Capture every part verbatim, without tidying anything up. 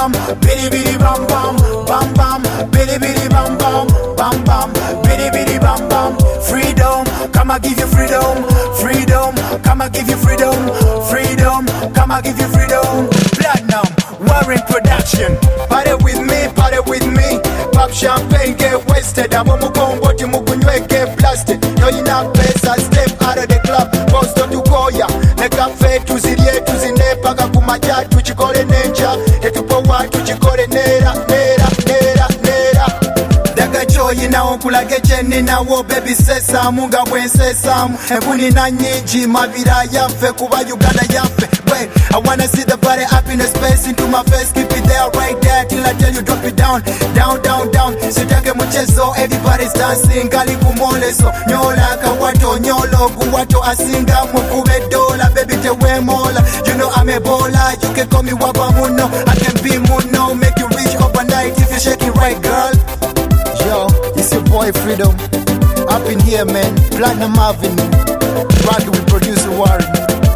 bam, bidi bidi bam bam, bam bam, bidi bidi bam bam, bam bam, bidi bidi bam bam. Freedom, come I give you freedom, freedom, come I give you freedom, freedom, come I give you freedom. Platinum, Warren Production. Party with me, party with me. Pop champagne, get wasted. Abo mukombo ti mukunywe get blasted. Yo ina pesa, step out of the club. Post on tukoya, ne cafe tuzirie tuzine paka kumaja tuchikole nenja. Etupo wa tuchikole nera, nera, nera, nera. Daga joy na okulage cheni na wo baby sesa munga bwensesa. Ebuni na nyiji mabira yafe kuba Uganda yafe. Wait, I wanna see the body up in the space into my face. Keep it there right there till I tell you drop it down, down, down, down. Sitake muchezo, everybody's dancing. Kali kumoleso, nyola kawato, nyolo guwato asinga mukube dola, baby tewe mola. You know I'm a bowler, you can call me wabamuno. I can be muno, make you reach overnight if you shake it right, girl. Yo, it's your boy Freedom, up in here, man. Platinum Avenue, rock with producer Warren.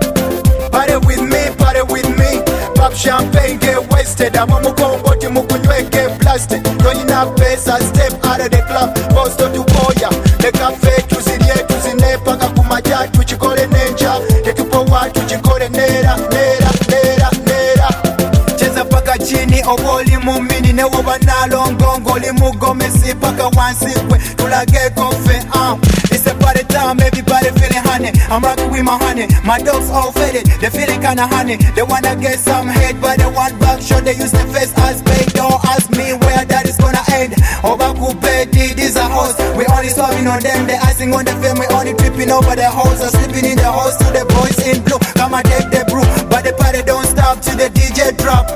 Party with me, party with me. Pop champagne, get wasted. Abo mukombo ti mukunywe get blasted. Yo ina pesa, step out of the club. Post on tukoya, the cafe tuzirie tuzine paka kumaja tuchikole nenja. Etupo wa tuchikole nera, nera, nera, nera. Cheza paka chini oboli mumini ne wobanalo ngongo limugomesi paka wansikwe tulage kofe um. It's a party time, everybody feeling honey. I'm rocking with my honey, my dogs all faded. They feeling kinda honey. They wanna get some hate, but they want back. Sure they use the face as bait. Don't ask me where that is gonna end. Obakupeti, these are hoes. We only swabbing on them, they icing on the film. We only tripping over the hoes. Or sleeping in the house to the boys in blue. Come and take the brew, but the party don't stop till the D J drop.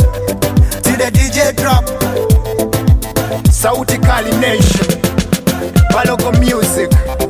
Till the D J drop. Sauti Kali Nation, Balogo Music.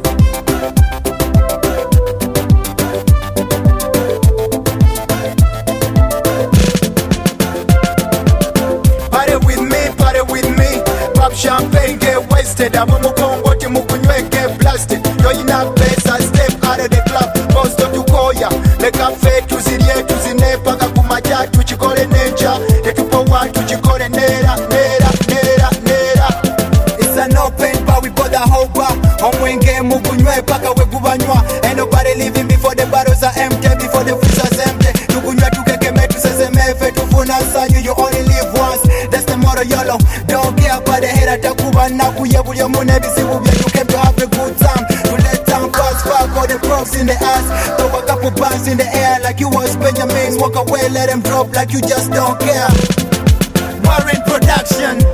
Party with me, party with me. Pop champagne, get wasted. Abo mukombo ti mukunywe get blasted. Yo ina pesa, step out of the club. Post on tukoya, le cafe tuzirie tuzine paka kumaja tuchikole nenja. Etupo wa tuchikole nera, nera, nera, nera. It's an open bar, we bought the whole bar. Omwenge mukunywe paka we kubanywa. Ain't nobody living before the bottles are empty, before the freezer's empty. Tukunywa tukekeme tusesemefe tufuna sanyu, you only live once. That's the motto, YOLO. Don't care about the head atakuba na kuyebuye munebisibu bya. You came to have a good time, to let time pass. Fuck all the props in the ass. Throw a couple bands in the air like you was Benjamin. Walk away, let them drop like you just don't care. Warren Production.